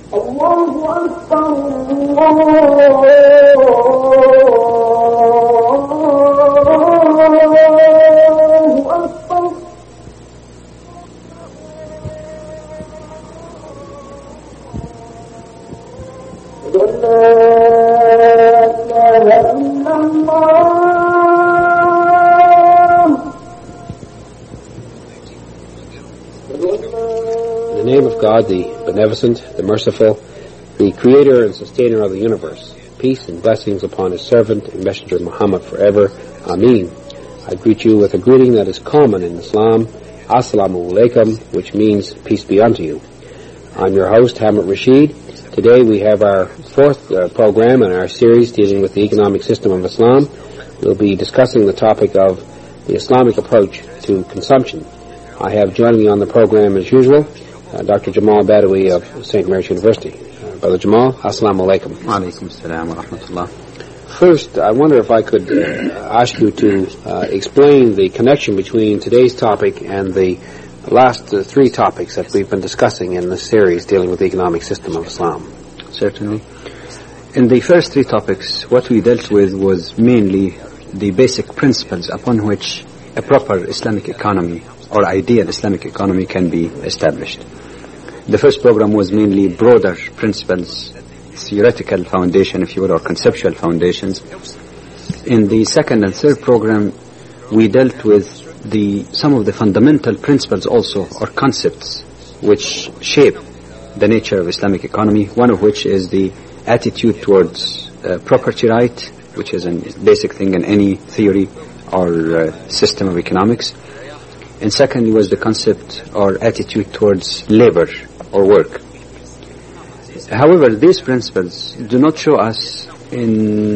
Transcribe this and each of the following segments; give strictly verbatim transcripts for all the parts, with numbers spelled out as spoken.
God, the beneficent, the merciful, the creator and sustainer of the universe. Peace and blessings upon his servant and messenger Muhammad forever. Ameen. I greet you with a greeting that is common in Islam, Assalamu alaikum, which means peace be unto you. I'm your host, Hamid Rashid. Today we have our fourth uh, program in our series dealing with the economic system of Islam. We'll be discussing the topic of the Islamic approach to consumption. I have joining me on the program as usual, Uh, Doctor Jamal Badawi of Saint Mary's University. Uh, Brother Jamal, assalamu alaikum. Wa alaikum assalam wa rahmatullah. First, I wonder if I could uh, ask you to uh, explain the connection between today's topic and the last uh, three topics that we've been discussing in this series dealing with the economic system of Islam. Certainly. In the first three topics, what we dealt with was mainly the basic principles upon which a proper Islamic economy or ideal Islamic economy can be established. The first program was mainly broader principles, theoretical foundation, if you will, or conceptual foundations. In the second and third program, we dealt with the some of the fundamental principles also, or concepts, which shape the nature of Islamic economy, one of which is the attitude towards uh, property right, which is a basic thing in any theory or uh, system of economics. And secondly was the concept or attitude towards labor or work. However, these principles do not show us in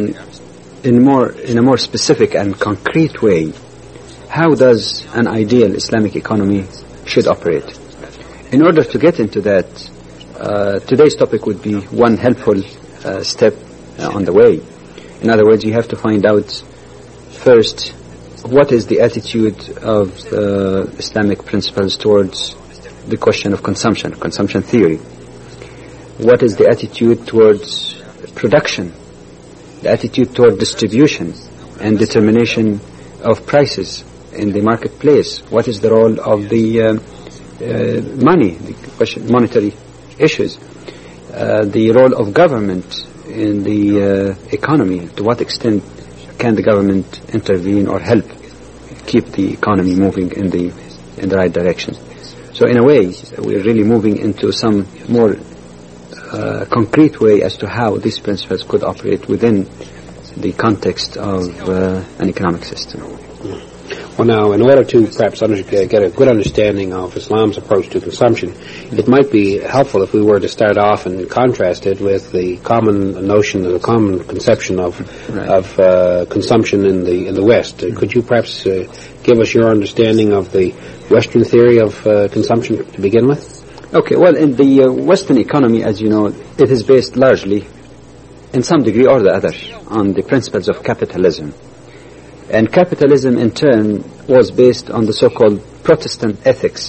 in more in a more specific and concrete way how does an ideal Islamic economy should operate. In order to get into that, uh, today's topic would be one helpful uh, step uh, on the way. In other words, you have to find out first what is the attitude of uh, Islamic principles towards the question of consumption, consumption theory? What is the attitude towards production, the attitude toward distribution and determination of prices in the marketplace? What is the role of the uh, uh, money, the question, monetary issues? Uh, the role of government in the uh, economy? To what extent can the government intervene or help keep the economy moving in the in the right direction? So in a way, we're really moving into some more uh, concrete way as to how these principles could operate within the context of uh, an economic system. Well, now, in order to perhaps under, get a good understanding of Islam's approach to consumption, it might be helpful if we were to start off and contrast it with the common notion, the common conception of right. of uh, consumption in the in the West. Uh, could you perhaps uh, give us your understanding of the Western theory of uh, consumption to begin with? Okay. Well, in the uh, Western economy, as you know, it is based largely, in some degree or the other, on the principles of capitalism. And capitalism, in turn, was based on the so-called Protestant ethics.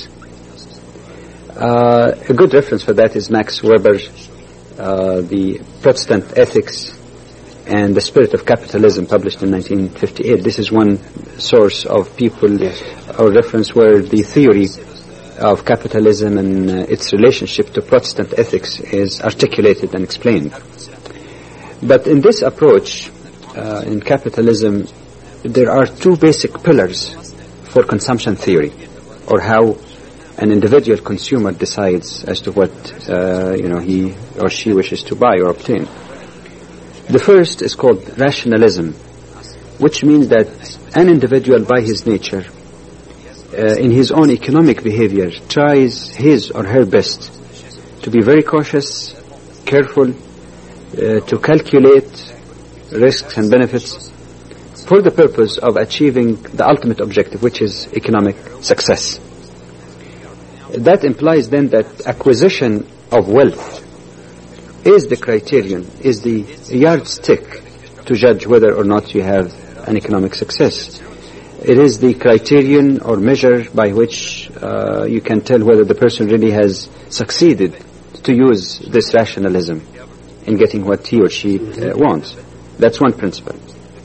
Uh, a good reference for that is Max Weber's uh, The Protestant Ethics and the Spirit of Capitalism, published in nineteen fifty-eight. This is one source of people, yes. or reference where the theory of capitalism and uh, its relationship to Protestant ethics is articulated and explained. But in this approach, uh, in capitalism, there are two basic pillars for consumption theory, or how an individual consumer decides as to what uh, you know he or she wishes to buy or obtain. The first is called rationalism, which means that an individual by his nature, uh, in his own economic behavior, tries his or her best to be very cautious, careful, uh, to calculate risks and benefits for the purpose of achieving the ultimate objective, which is economic success. That implies then that acquisition of wealth is the criterion, is the yardstick to judge whether or not you have an economic success. It is the criterion or measure by which uh, you can tell whether the person really has succeeded to use this rationalism in getting what he or she uh, wants. That's one principle.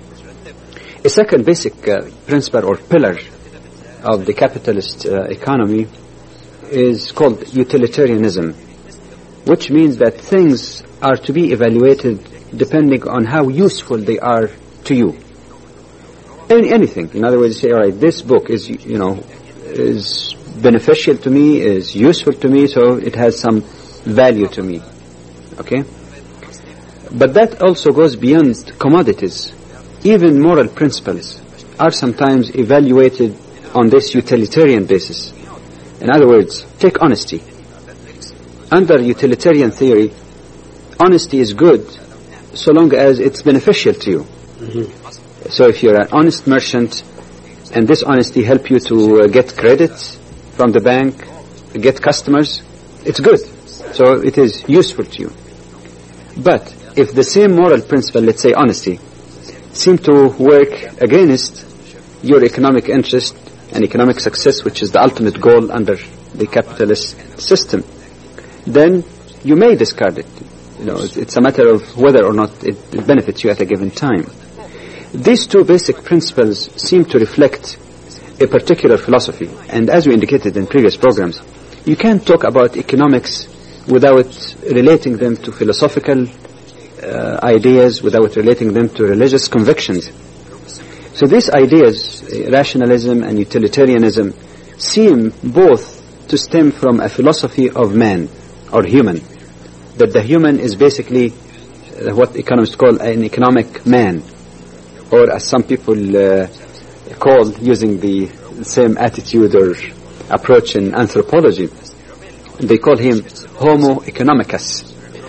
A second basic uh, principle or pillar of the capitalist uh, economy is called utilitarianism, which means that things are to be evaluated depending on how useful they are to you. Any, anything. In other words, you say, all right, this book is, you know, is beneficial to me, is useful to me, so it has some value to me. Okay? But that also goes beyond commodities. Even moral principles are sometimes evaluated on this utilitarian basis. In other words, take honesty. Under utilitarian theory, honesty is good so long as it's beneficial to you. Mm-hmm. So if you're an honest merchant and this honesty help you to uh, get credit from the bank, get customers, it's good. So it is useful to you. But if the same moral principle, let's say honesty, seem to work against your economic interest and economic success, which is the ultimate goal under the capitalist system, then you may discard it. You know, it's a matter of whether or not it, it benefits you at a given time. These two basic principles seem to reflect a particular philosophy, and as we indicated in previous programs, you can't talk about economics without relating them to philosophical uh, ideas, without relating them to religious convictions. So these ideas, uh, rationalism and utilitarianism, seem both to stem from a philosophy of man, or human, that the human is basically uh, what economists call an economic man, or as some people uh, call, using the same attitude or approach in anthropology, they call him Homo economicus.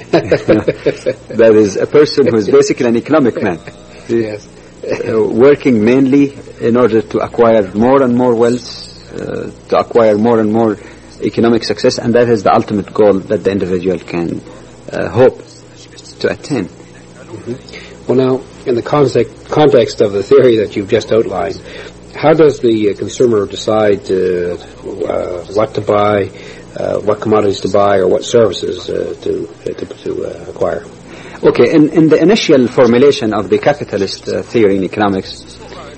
That is a person who is basically an economic man. Yes. Uh, working mainly in order to acquire more and more wealth, uh, to acquire more and more economic success, and that is the ultimate goal that the individual can uh, hope to attain. Mm-hmm. Well, now, in the context, context of the theory that you've just outlined, how does the uh, consumer decide uh, uh, what to buy, uh, what commodities to buy, or what services uh, to to, to uh, acquire? Okay, in, in the initial formulation of the capitalist uh, theory in economics,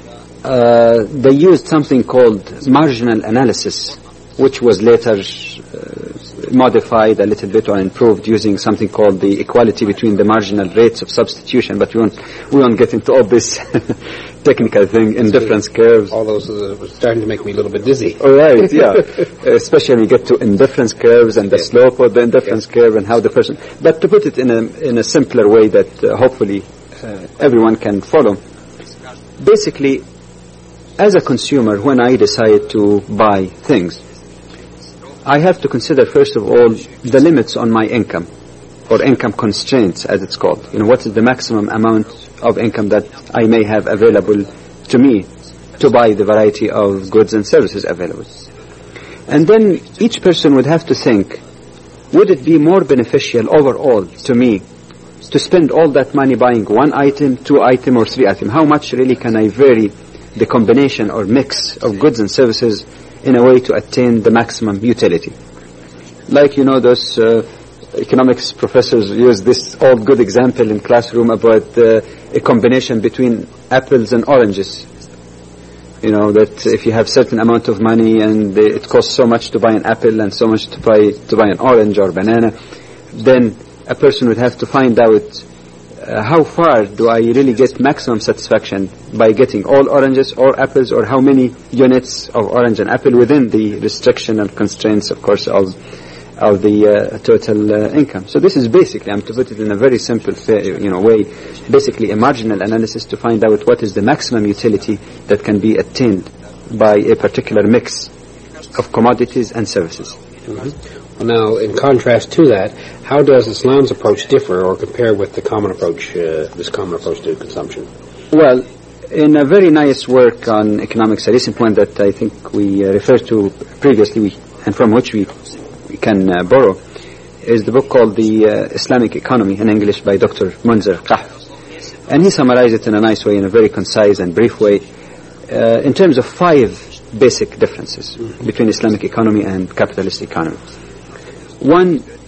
uh, they used something called marginal analysis, which was later uh, modified a little bit or improved using something called the equality between the marginal rates of substitution. But we won't we won't get into all this technical thing, indifference curves. All those are starting to make me a little bit dizzy. All right, yeah. Especially when you get to indifference curves and the yes. slope of the indifference yes. curve and how the person. But to put it in a in a simpler way that uh, hopefully uh, everyone can follow. Basically, as a consumer, when I decide to buy things, I have to consider, first of all, the limits on my income, or income constraints, as it's called. You know, what is the maximum amount of income that I may have available to me to buy the variety of goods and services available. And then each person would have to think, would it be more beneficial overall to me to spend all that money buying one item, two item, or three item? How much really can I vary the combination or mix of goods and services in a way to attain the maximum utility? Like, you know, those uh, economics professors use this old good example in classroom about uh, a combination between apples and oranges. You know, that if you have certain amount of money and it costs so much to buy an apple and so much to buy, to buy an orange or banana, then a person would have to find out Uh, how far do I really get maximum satisfaction by getting all oranges or apples, or how many units of orange and apple within the restriction and constraints, of course, of of the uh, total uh, income. So this is basically, I'm to put it in a very simple you know way, basically a marginal analysis to find out what is the maximum utility that can be attained by a particular mix of commodities and services. Mm-hmm. Well, now, in contrast to that, how does Islam's approach differ or compare with the common approach, uh, this common approach to consumption? Well, in a very nice work on economics, a recent one that I think we uh, referred to previously, we, and from which we, we can uh, borrow, is the book called The uh, Islamic Economy, in English, by Doctor Munzir Qahf. And he summarized it in a nice way, in a very concise and brief way, uh, in terms of five basic differences mm-hmm. between Islamic economy and capitalist economy. One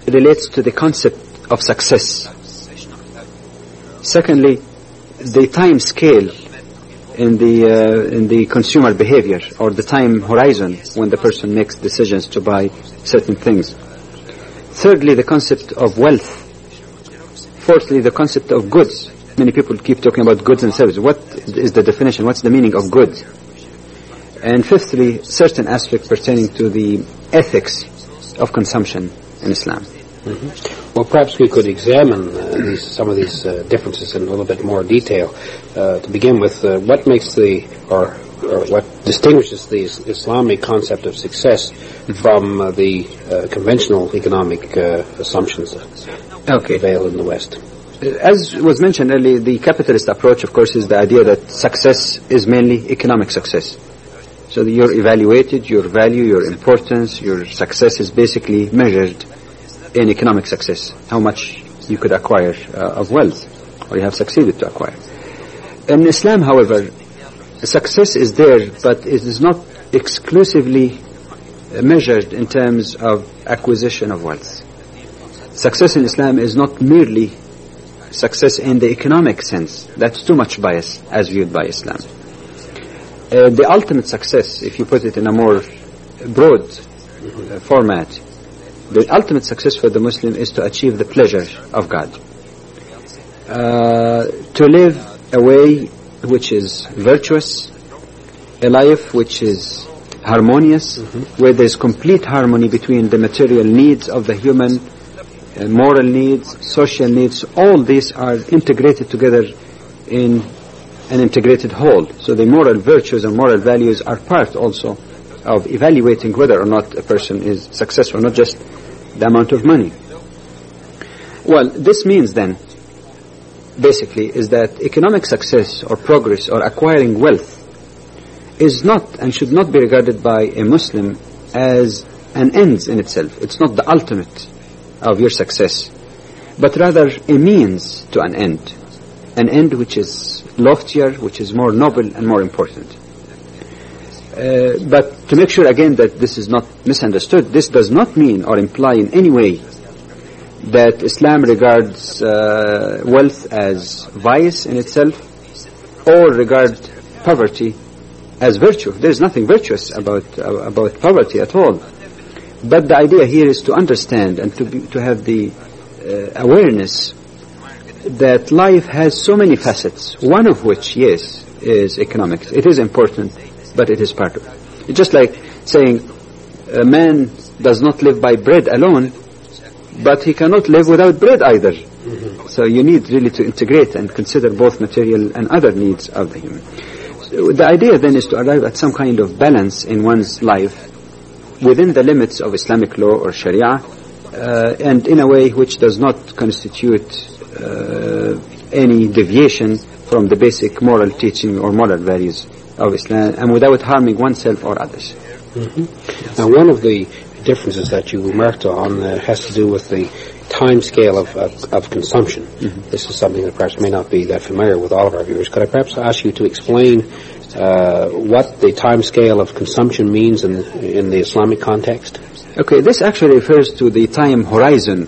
relates to the concept of success. Secondly, the time scale in the uh, in the consumer behavior, or the time horizon when the person makes decisions to buy certain things. Thirdly, the concept of wealth. Fourthly, the concept of goods. Many people keep talking about goods and services. What is the definition? What's the meaning of goods? And fifthly, certain aspects pertaining to the ethics of consumption in Islam. Mm-hmm. Well, perhaps we could examine uh, these, some of these uh, differences in a little bit more detail. Uh, to begin with, uh, what makes the, or, or what distinguishes the Islamic concept of success from uh, the uh, conventional economic uh, assumptions that okay. prevail in the West? As was mentioned earlier, the capitalist approach, of course, is the idea that success is mainly economic success. So you're evaluated, your value, your importance, your success is basically measured in economic success, how much you could acquire uh, of wealth, or you have succeeded to acquire. In Islam, however, success is there, but it is not exclusively measured in terms of acquisition of wealth. Success in Islam is not merely success in the economic sense. That's too much bias as viewed by Islam. Uh, the ultimate success, if you put it in a more broad uh, format, the ultimate success for the Muslim is to achieve the pleasure of God. Uh, to live a way which is virtuous, a life which is harmonious, mm-hmm. where there is complete harmony between the material needs of the human, uh, moral needs, social needs. All these are integrated together in an integrated whole. So the moral virtues and moral values are part also of evaluating whether or not a person is successful, not just the amount of money. Well, this means then, basically, is that economic success or progress or acquiring wealth is not and should not be regarded by a Muslim as an end in itself. It's not the ultimate of your success, but rather a means to an end, an end which is loftier, which is more noble and more important. Uh, but to make sure again that this is not misunderstood, this does not mean or imply in any way that Islam regards uh, wealth as vice in itself, or regard poverty as virtue. There is nothing virtuous about uh, about poverty at all. But the idea here is to understand and to be, to have the uh, awareness that life has so many facets, one of which, yes, is economics. It is important, but it is part of it. It's just like saying a man does not live by bread alone, but he cannot live without bread either. Mm-hmm. So you need really to integrate and consider both material and other needs of the human. So the idea then is to arrive at some kind of balance in one's life within the limits of Islamic law or Sharia, uh, and in a way which does not constitute uh, any deviation from the basic moral teaching or moral values of Islam, and without harming oneself or others. Mm-hmm. Now, one of the differences that you remarked on uh, has to do with the time scale of, of, of consumption. Mm-hmm. This is something that perhaps may not be that familiar with all of our viewers. Could I perhaps ask you to explain uh, what the time scale of consumption means in, in the Islamic context? Okay, this actually refers to the time horizon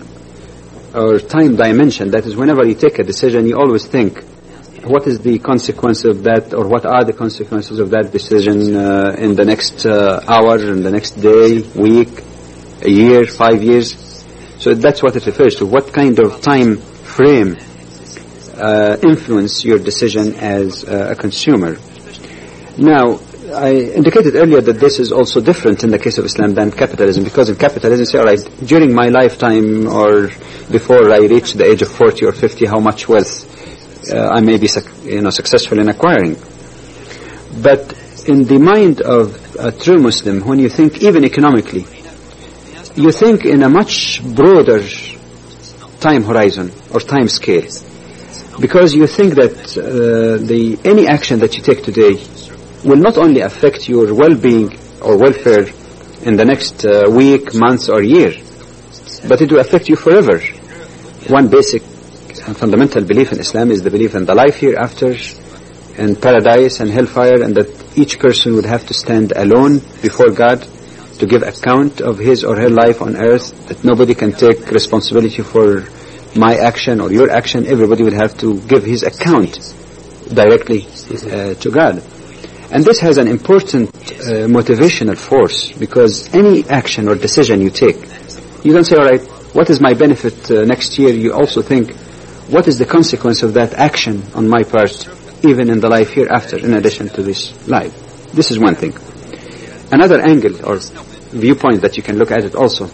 or time dimension. That is, whenever you take a decision, you always think, what is the consequence of that, or what are the consequences of that decision uh, in the next uh, hour, in the next day, week, a year, five years? So that's what it refers to. What kind of time frame uh, influence your decision as uh, a consumer? Now, I indicated earlier that this is also different in the case of Islam than capitalism, because in capitalism, say, all right, during my lifetime or before I reach the age of forty or fifty, how much wealth Uh, I may be you know, successful in acquiring. But in the mind of a true Muslim, when you think even economically, you think in a much broader time horizon or time scale, because you think that uh, the any action that you take today will not only affect your well-being or welfare in the next uh, week, month or year, but it will affect you forever. One basic and fundamental belief in Islam is the belief in the life hereafter, in paradise and hellfire, and that each person would have to stand alone before God, to give account of his or her life on earth, that nobody can take responsibility for my action or your action. Everybody will have to give his account directly uh, to God. And this has an important uh, motivational force, because any action or decision you take, you don't say, all right, what is my benefit uh, next year? You also think, what is the consequence of that action on my part, even in the life hereafter, in addition to this life? This is one thing. Another angle or viewpoint that you can look at it also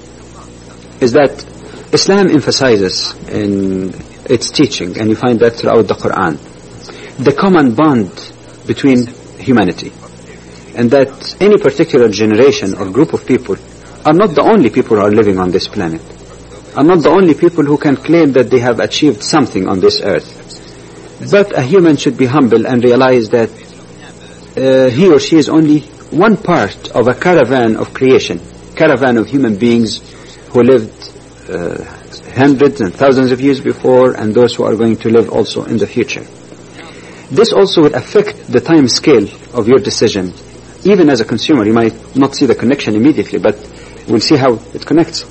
is that Islam emphasizes in its teaching, and you find that throughout the Quran, the common bond between humanity, and that any particular generation or group of people are not the only people who are living on this planet, are not the only people who can claim that they have achieved something on this earth. But a human should be humble and realize that uh, he or she is only one part of a caravan of creation, caravan of human beings who lived uh, hundreds and thousands of years before, and those who are going to live also in the future. This also will affect the time scale of your decision. Even as a consumer, you might not see the connection immediately, but we'll see how it connects.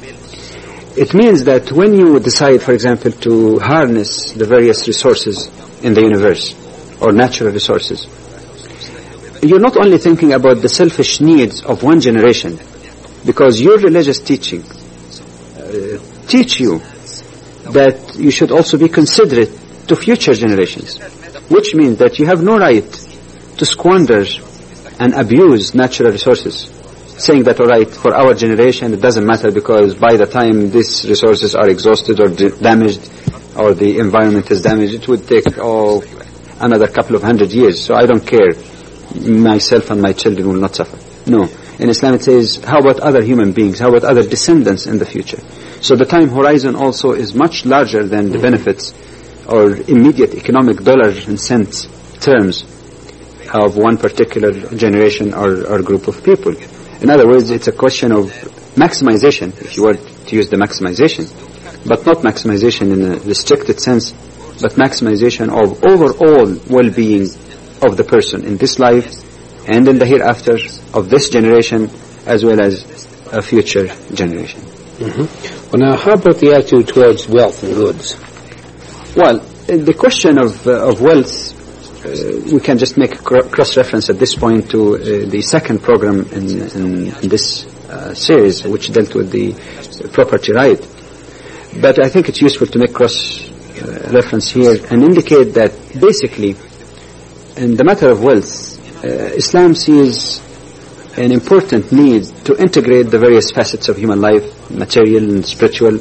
It means that when you decide, for example, to harness the various resources in the universe, or natural resources, you're not only thinking about the selfish needs of one generation, because your religious teaching uh, teach you that you should also be considerate to future generations, which means that you have no right to squander and abuse natural resources, saying that, all right, for our generation it doesn't matter because by the time these resources are exhausted or damaged or the environment is damaged, it would take oh, another couple of hundred years, so I don't care. Myself and my children will not suffer. No. In Islam it says, how about other human beings? How about other descendants in the future? So the time horizon also is much larger than the benefits or immediate economic dollars and cents terms of one particular generation or, or group of people. In other words, it's a question of maximization, if you were to use the maximization, but not maximization in a restricted sense, but maximization of overall well-being of the person in this life and in the hereafter of this generation as well as a future generation. Mm-hmm. Well, now, how about the attitude towards wealth and goods? Well, the question of uh, of wealth, uh, we can just make a cross-reference at this point to uh, the second program in, in, in this uh, series, which dealt with the property right. But I think it's useful to make cross-reference uh, here and indicate that basically, in the matter of wealth, uh, Islam sees an important need to integrate the various facets of human life, material and spiritual,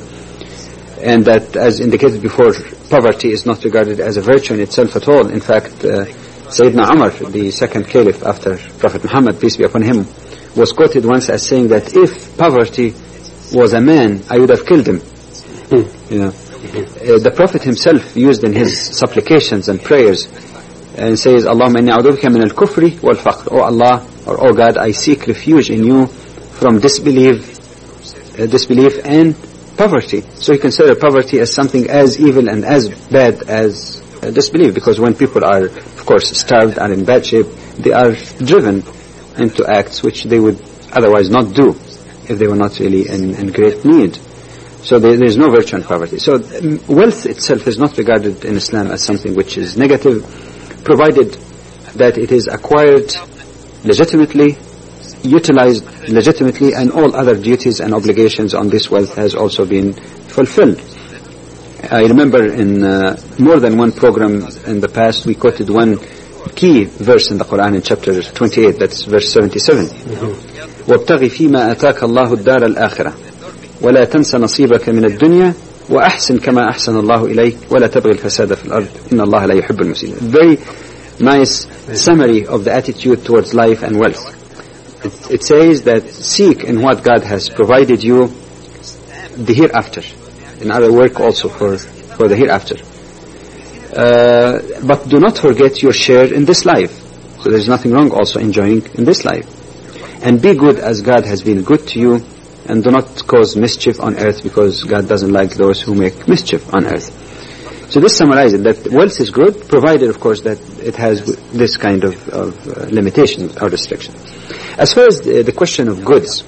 and that, as indicated before, poverty is not regarded as a virtue in itself at all. In fact, uh, Sayyidina Umar, the second caliph after Prophet Muhammad, peace be upon him, was quoted once as saying that if poverty was a man, I would have killed him. Mm. You know, uh, the Prophet himself used in his supplications and prayers and says, Allahumma inni a'udhu bika min al-kufri wal-faqr. Oh Allah, or oh God, I seek refuge in you from disbelief, uh, disbelief and poverty. So you consider poverty as something as evil and as bad as uh, disbelief, because when people are, of course, starved and in bad shape, they are driven into acts which they would otherwise not do if they were not really in, in great need. So there, there is no virtue in poverty. So um, wealth itself is not regarded in Islam as something which is negative, provided that it is acquired legitimately, utilized legitimately, and all other duties and obligations on this wealth has also been fulfilled. I remember in uh, more than one program in the past we quoted one key verse in the Quran in chapter twenty-eight, that's verse seventy-seven. وَابْتَغِ فِي مَا أَتَاكَ اللَّهُ الدَّارَ الْآخِرَةِ وَلَا تَنْسَ نَصِيبَكَ مِنَ الدُّنْيَا وَأَحْسِنْ كَمَا أَحْسَنَ اللَّهُ إِلَيْكَ وَلَا تَبْغِ الْفَسَادَ فِي الْأَرْضِ إِنَّ اللَّهَ لَا يُحِبُّ الْمُفْسِدِينَ. Very nice summary of the attitude towards life and wealth. It, it says that seek in what God has provided you the hereafter. In other work also for, for the hereafter. Uh, but do not forget your share in this life. So there's nothing wrong also enjoying in this life. And be good as God has been good to you, and do not cause mischief on earth, because God doesn't like those who make mischief on earth. So this summarizes that wealth is good, provided, of course, that it has this kind of, of uh, limitation or restriction. As far as the, the question of goods,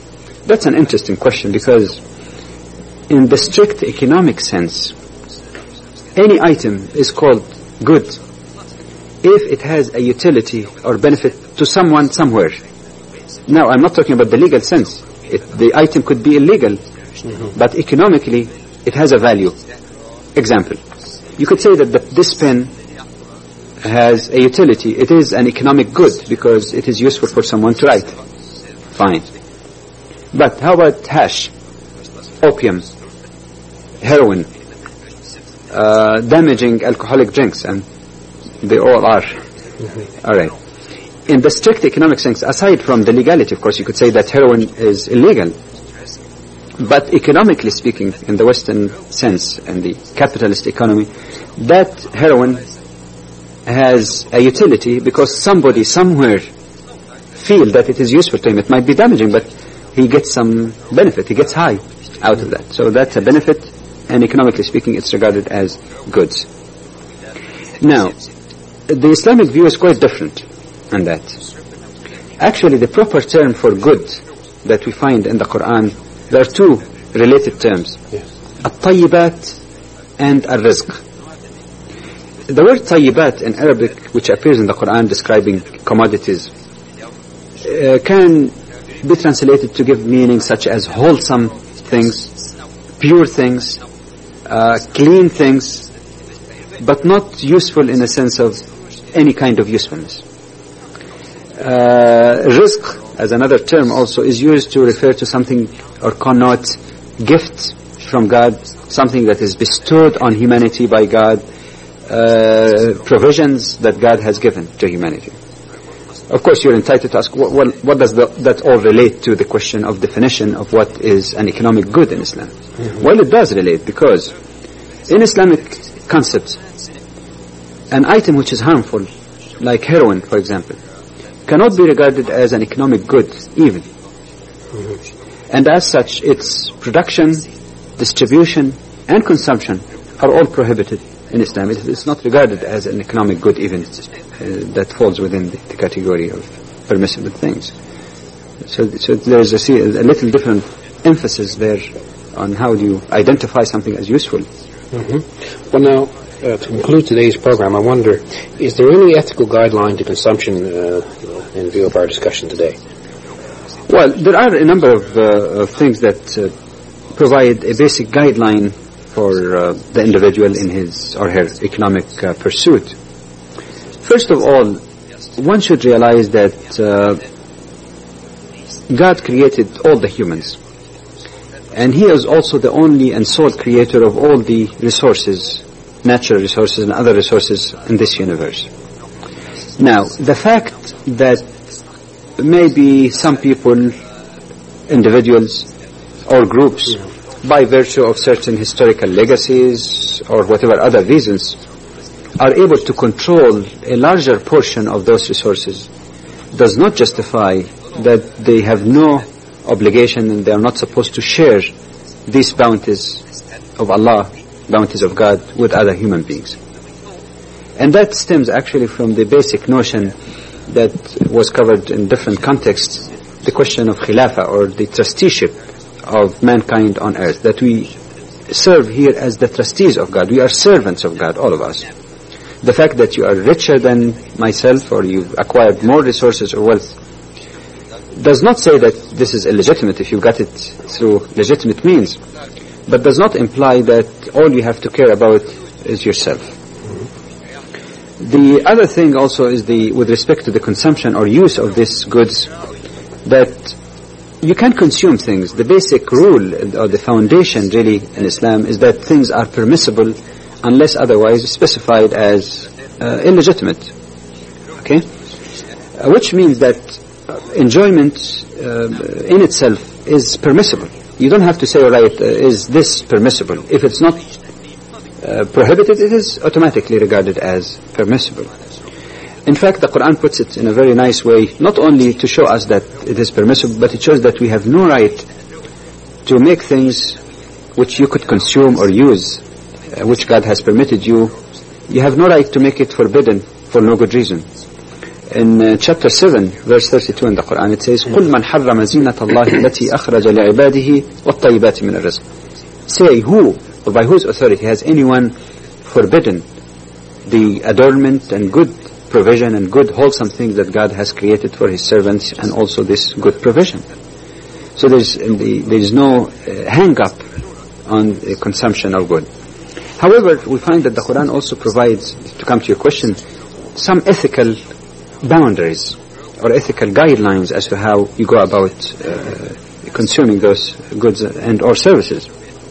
That's an interesting question, because in the strict economic sense, any item is called good if it has a utility or benefit to someone somewhere. Now, I'm not talking about the legal sense. It, the item could be illegal, mm-hmm. but economically it has a value. Example, you could say that the, this pen has a utility. It is an economic good because it is useful for someone to write. Fine. But how about hash, opium, heroin, uh, damaging alcoholic drinks, and they all are. Mm-hmm. All right. In the strict economic sense, aside from the legality, of course, you could say that heroin is illegal. But economically speaking, in the Western sense, and the capitalist economy, that heroin has a utility because somebody somewhere feel that it is useful to him. It might be damaging, but he gets some benefit. He gets high out of that. So that's a benefit, and economically speaking, it's regarded as goods. Now, the Islamic view is quite different on that. Actually, the proper term for good that we find in the Quran, there are two related terms. Yes. At-tayyibat and al-rizq. The word tayyibat in Arabic, which appears in the Quran describing commodities, uh, can be translated to give meaning such as wholesome things, pure things, uh, clean things, but not useful in the sense of any kind of usefulness. Uh, rizq, as another term also, is used to refer to something or connote gift from God, something that is bestowed on humanity by God, uh, provisions that God has given to humanity. Of course, you're entitled to ask, well, what does the, that all relate to the question of definition of what is an economic good in Islam? Mm-hmm. Well, it does relate, because in Islamic concepts, an item which is harmful, like heroin, for example, cannot be regarded as an economic good, even. Mm-hmm. And as such, its production, distribution, and consumption are all prohibited in Islam. It is not regarded as an economic good, even, uh, that falls within the, the category of permissible things. So, so there is a, a little different emphasis there on how do you identify something as useful. Mm-hmm. Well, now, Uh, to conclude today's program, I wonder, is there any ethical guideline to consumption uh, in view of our discussion today? Well, there are a number of, uh, of things that uh, provide a basic guideline for uh, the individual in his or her economic uh, pursuit. First of all, one should realize that uh, God created all the humans, and He is also the only and sole creator of all the resources, natural resources and other resources in this universe. Now, the fact that maybe some people, individuals or groups, by virtue of certain historical legacies or whatever other reasons, are able to control a larger portion of those resources does not justify that they have no obligation and they are not supposed to share these bounties of Allah, bounties of God, with other human beings. And that stems actually from the basic notion that was covered in different contexts, the question of khilafah, or the trusteeship of mankind on earth, that we serve here as the trustees of God. We are servants of God, all of us. The fact that you are richer than myself, or you've acquired more resources or wealth, does not say that this is illegitimate if you got it through legitimate means, but does not imply that all you have to care about is yourself. Mm-hmm. The other thing also is the, with respect to the consumption or use of these goods, that you can consume things. The basic rule or the foundation really in Islam is that things are permissible unless otherwise specified as uh, illegitimate. Okay? Uh, which means that uh, enjoyment uh, in itself is permissible. You don't have to say, all right, uh, is this permissible? If it's not uh, prohibited, it is automatically regarded as permissible. In fact, the Quran puts it in a very nice way, not only to show us that it is permissible, but it shows that we have no right to make things which you could consume or use, uh, which God has permitted you. You have no right to make it forbidden for no good reason. In uh, chapter seven, verse thirty-two in the Quran, it says, قُلْ مَنْ حَرَّمَ زِينَةَ اللَّهِ الَّتِي أَخْرَجَ لِعِبَادِهِ وَالطَّيِّبَاتِ مِنَ الرِّزْقِ. Say, who, or by whose authority, has anyone forbidden the adornment and good provision and good wholesome things that God has created for His servants, and also this good provision? So there's, the, there is no uh, hang-up on the consumption of good. However, we find that the Quran also provides, to come to your question, some ethical boundaries or ethical guidelines as to how you go about uh, consuming those goods and or services.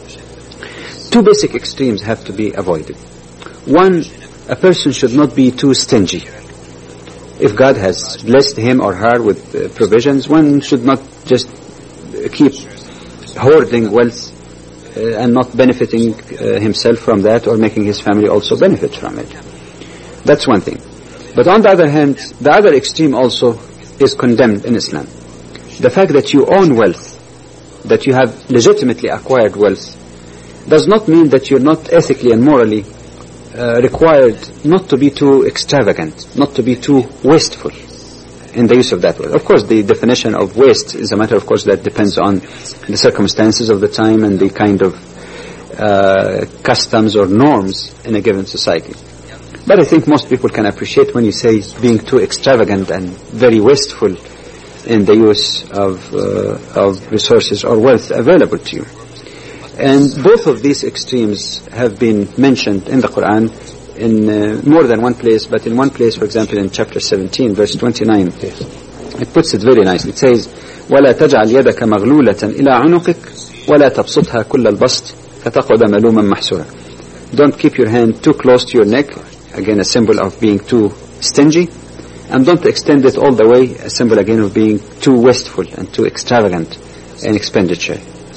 Two basic extremes have to be avoided. One, a person should not be too stingy. If God has blessed him or her with uh, provisions, one should not just keep hoarding wealth uh, and not benefiting uh, himself from that, or making his family also benefit from it. That's one thing. But on the other hand, the other extreme also is condemned in Islam. The fact that you own wealth, that you have legitimately acquired wealth, does not mean that you're not ethically and morally uh, required not to be too extravagant, not to be too wasteful in the use of that wealth. Of course, the definition of waste is a matter, of course, that depends on the circumstances of the time and the kind of uh, customs or norms in a given society. But I think most people can appreciate when you say being too extravagant and very wasteful in the use of uh, of resources or wealth available to you. And both of these extremes have been mentioned in the Quran in uh, more than one place, but in one place, for example, in chapter seventeen, verse twenty-nine, it puts it very nicely. It says, وَلَا تَجْعَلْ يَدَكَ مَغْلُولَةً إِلَىٰ عُنُقِكَ وَلَا تَبْسُطْهَا كُلَّ الْبَسْطِ فَتَقْعُدَ مَلُومًا مَحْسُورًا. Don't keep your hand too close to your neck, again a symbol of being too stingy, and don't extend it all the way, a symbol again of being too wasteful and too extravagant in expenditure.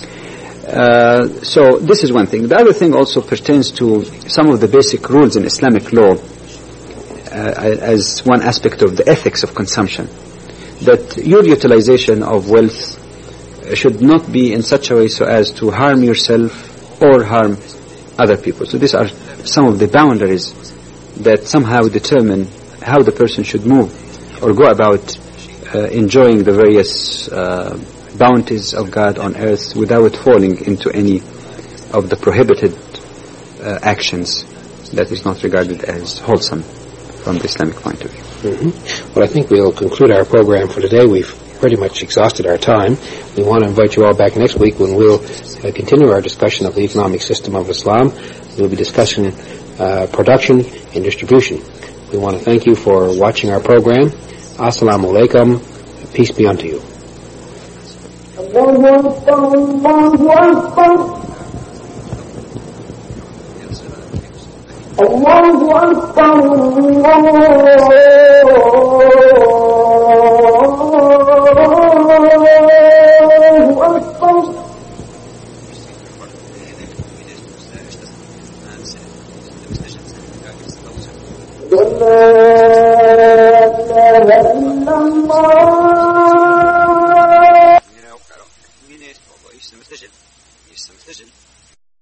Uh, so this is one thing. The other thing also pertains to some of the basic rules in Islamic law uh, as one aspect of the ethics of consumption, that your utilization of wealth should not be in such a way so as to harm yourself or harm other people. So these are some of the boundaries that somehow determine how the person should move or go about uh, enjoying the various uh, bounties of God on earth without falling into any of the prohibited uh, actions that is not regarded as wholesome from the Islamic point of view. Mm-hmm. Well, I think we'll conclude our program for today. We've pretty much exhausted our time. We want to invite you all back next week when we'll uh, continue our discussion of the economic system of Islam. We'll be discussing uh, production and distribution. We want to thank you for watching our program. Assalamu alaikum. Peace be unto you. Allahu Akbar, Allahu Akbar.